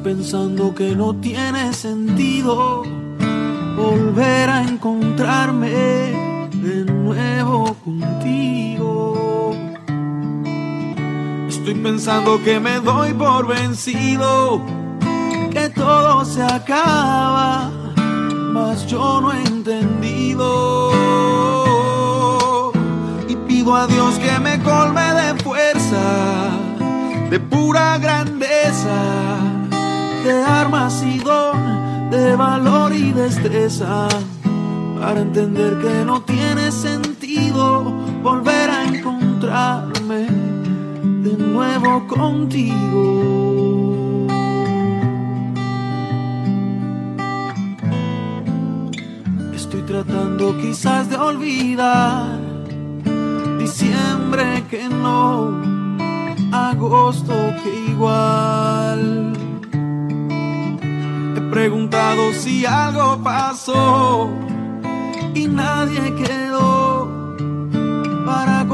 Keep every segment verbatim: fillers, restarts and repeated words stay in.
pensando que no tiene sentido volver a encontrarme de nuevo contigo. Estoy pensando que me doy por vencido, que todo se acaba, mas yo no he entendido. Y pido a Dios que me colme de fuerza, de pura grandeza, de armas y don, de valor y destreza, para entender que no tiene sentido volver a encontrarme de nuevo contigo. Estoy tratando quizás de olvidar diciembre que no, agosto que igual. He preguntado si algo pasó y nadie quedó para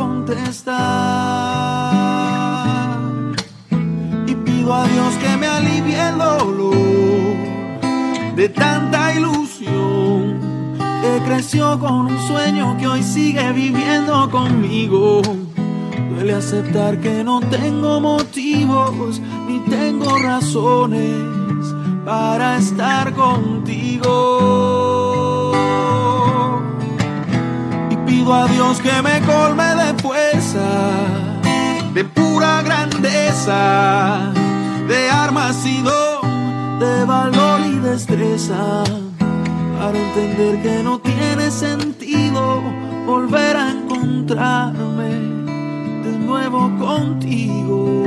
contestar. Y pido a Dios que me alivie el dolor de tanta ilusión que creció con un sueño que hoy sigue viviendo conmigo. Duele aceptar que no tengo motivos ni tengo razones para estar contigo. Y pido a Dios que me colme de fuerza, de pura grandeza, de armas y don, de valor y destreza, para entender que no tiene sentido volver a encontrarme de nuevo contigo.